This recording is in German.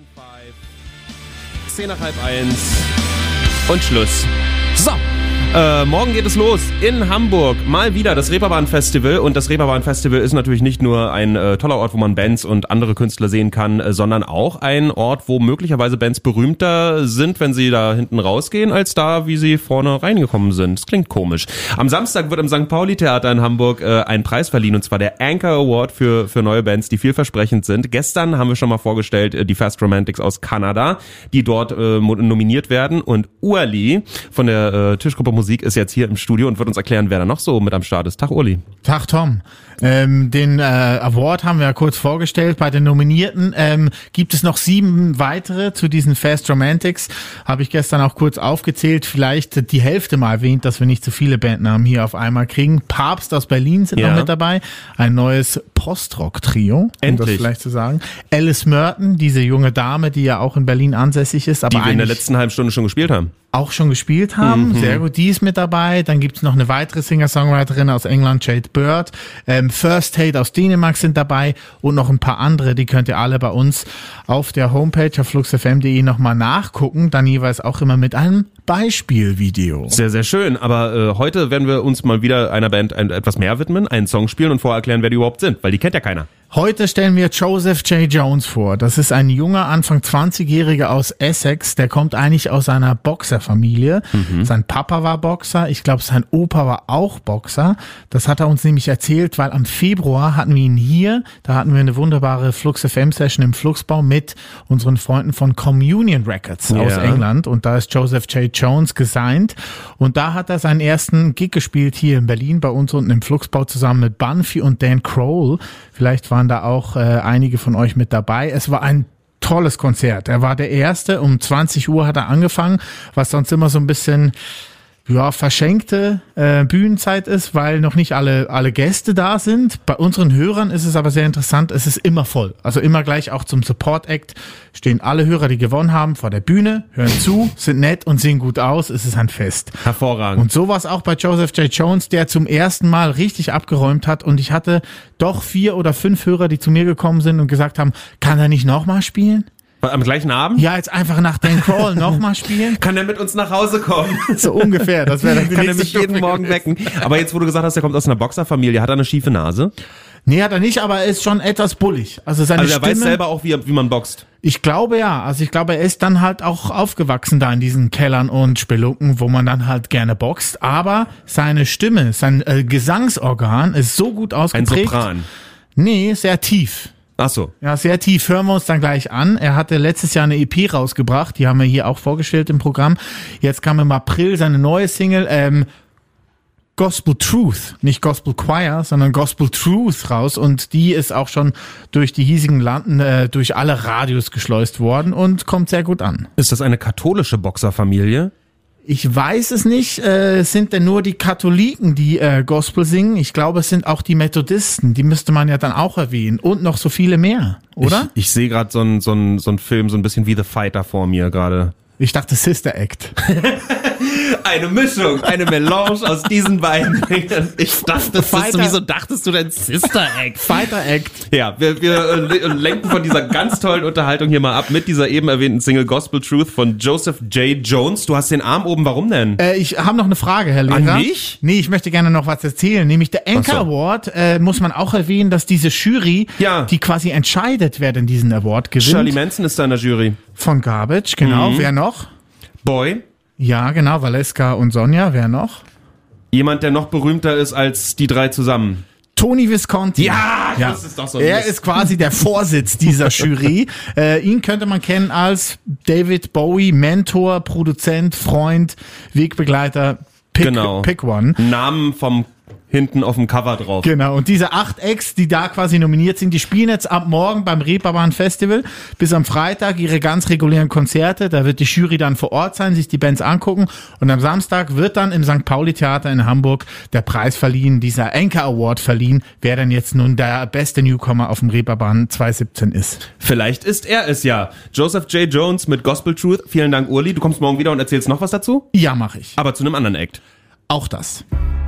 10 nach halb 1 und Schluss. So, morgen geht es los in Hamburg. Mal wieder das Reeperbahn-Festival. Und das Reeperbahn-Festival ist natürlich nicht nur ein toller Ort, wo man Bands und andere Künstler sehen kann, sondern auch ein Ort, wo möglicherweise Bands berühmter sind, wenn sie da hinten rausgehen, als da, wie sie vorne reingekommen sind. Das klingt komisch. Am Samstag wird im St. Pauli-Theater in Hamburg ein Preis verliehen, und zwar der Anchor Award für neue Bands, die vielversprechend sind. Gestern haben wir schon mal vorgestellt, die Fast Romantics aus Kanada, die dort nominiert werden. Und Urli von der Tischgruppe Musik ist jetzt hier im Studio und wird uns erklären, wer da noch so mit am Start ist. Tag, Urli. Tag, Tom. Den Award haben wir ja kurz vorgestellt. Bei den Nominierten gibt es noch 7 weitere zu diesen Fast Romantics. Habe ich gestern auch kurz aufgezählt. Vielleicht die Hälfte mal erwähnt, dass wir nicht zu viele Bandnamen hier auf einmal kriegen. Papst aus Berlin sind noch mit dabei. Ein neues Postrock-Trio, um das vielleicht zu sagen. Alice Merton, diese junge Dame, die ja auch in Berlin ansässig ist. Aber die wir in der letzten halben Stunde schon gespielt haben. Auch schon gespielt haben, sehr gut, die ist mit dabei. Dann gibt's noch eine weitere Singer-Songwriterin aus England, Jade Bird. First Hate aus Dänemark sind dabei und noch ein paar andere, die könnt ihr alle bei uns auf der Homepage auf fluxfm.de nochmal nachgucken, dann jeweils auch immer mit einem Beispielvideo. Sehr, sehr schön, aber heute werden wir uns mal wieder einer Band etwas mehr widmen, einen Song spielen und vorher erklären, wer die überhaupt sind, weil die kennt ja keiner. Heute stellen wir Joseph J. Jones vor. Das ist ein junger, Anfang 20-Jähriger aus Essex. Der kommt eigentlich aus einer Boxerfamilie. Sein Papa war Boxer. Ich glaube, sein Opa war auch Boxer. Das hat er uns nämlich erzählt, weil am Februar hatten wir ihn hier. Da hatten wir eine wunderbare Flux FM Session im Fluxbau mit unseren Freunden von Communion Records aus England. Und da ist Joseph J. Jones gesigned. Und da hat er seinen ersten Gig gespielt hier in Berlin bei uns unten im Fluxbau zusammen mit Bunfy und Dan Crowell. Vielleicht waren da auch einige von euch mit dabei. Es war ein tolles Konzert. Er war der Erste. Um 20 Uhr hat er angefangen, was sonst immer so ein bisschen verschenkte Bühnenzeit ist, weil noch nicht alle Gäste da sind. Bei unseren Hörern ist es aber sehr interessant, es ist immer voll. Also immer gleich auch zum Support-Act stehen alle Hörer, die gewonnen haben, vor der Bühne, hören zu, sind nett und sehen gut aus. Es ist ein Fest. Hervorragend. Und so war es auch bei Joseph J. Jones, der zum ersten Mal richtig abgeräumt hat. Und ich hatte doch 4 oder 5 Hörer, die zu mir gekommen sind und gesagt haben, kann er nicht nochmal spielen? Am gleichen Abend? Ja, jetzt einfach nach Dan Crawl nochmal spielen. Kann er mit uns nach Hause kommen? So ungefähr. Das wäre dann die Kann er mich jeden Morgen wecken. Aber jetzt, wo du gesagt hast, er kommt aus einer Boxerfamilie, hat er eine schiefe Nase? Nee, hat er nicht, aber er ist schon etwas bullig. Also seine er Stimme, weiß selber auch, wie man boxt. Ich glaube ja. Also ich glaube, er ist dann halt auch aufgewachsen da in diesen Kellern und Spelunken, wo man dann halt gerne boxt. Aber seine Stimme, sein Gesangsorgan ist so gut ausgeprägt. Ein Sopran? Nee, sehr tief. Ach so. Ja, sehr tief. Hören wir uns dann gleich an. Er hatte letztes Jahr eine EP rausgebracht. Die haben wir hier auch vorgestellt im Programm. Jetzt kam im April seine neue Single, Gospel Truth. Nicht Gospel Choir, sondern Gospel Truth raus. Und die ist auch schon durch die hiesigen Landen, durch alle Radios geschleust worden und kommt sehr gut an. Ist das eine katholische Boxerfamilie? Ich weiß es nicht. Es sind denn nur die Katholiken, die Gospel singen? Ich glaube, es sind auch die Methodisten. Die müsste man ja dann auch erwähnen. Und noch so viele mehr, oder? Ich sehe gerade so einen Film, so ein bisschen wie The Fighter vor mir gerade. Ich dachte Sister Act. Eine Mischung, eine Melange aus diesen beiden Dingen. Ich dachte, wieso dachtest du denn Sister Act? Fighter Act. Ja, wir lenken von dieser ganz tollen Unterhaltung hier mal ab mit dieser eben erwähnten Single Gospel Truth von Joseph J. Jones. Du hast den Arm oben, warum denn? Ich habe noch eine Frage, Herr Lehrer. An mich? Nee, ich möchte gerne noch was erzählen. Nämlich der Anchor Award, muss man auch erwähnen, dass diese Jury, die quasi entscheidet, wer denn diesen Award gewinnt. Shirley Manson ist da in der Jury. Von Garbage, genau. Wer noch? Boy. Ja, genau, Valeska und Sonja, wer noch? Jemand, der noch berühmter ist als die 3 zusammen. Tony Visconti. Ja, das ist doch so. Er ist quasi der Vorsitz dieser Jury. Ihn könnte man kennen als David Bowie, Mentor, Produzent, Freund, Wegbegleiter, Pick One. Namen vom hinten auf dem Cover drauf. Genau, und diese 8 Acts, die da quasi nominiert sind, die spielen jetzt ab morgen beim Reeperbahn Festival bis am Freitag ihre ganz regulären Konzerte. Da wird die Jury dann vor Ort sein, sich die Bands angucken und am Samstag wird dann im St. Pauli Theater in Hamburg der Preis verliehen, dieser Anchor Award verliehen, wer denn jetzt nun der beste Newcomer auf dem Reeperbahn 2017 ist. Vielleicht ist er es ja. Joseph J. Jones mit Gospel Truth. Vielen Dank, Urli. Du kommst morgen wieder und erzählst noch was dazu? Ja, mache ich. Aber zu einem anderen Act. Auch das.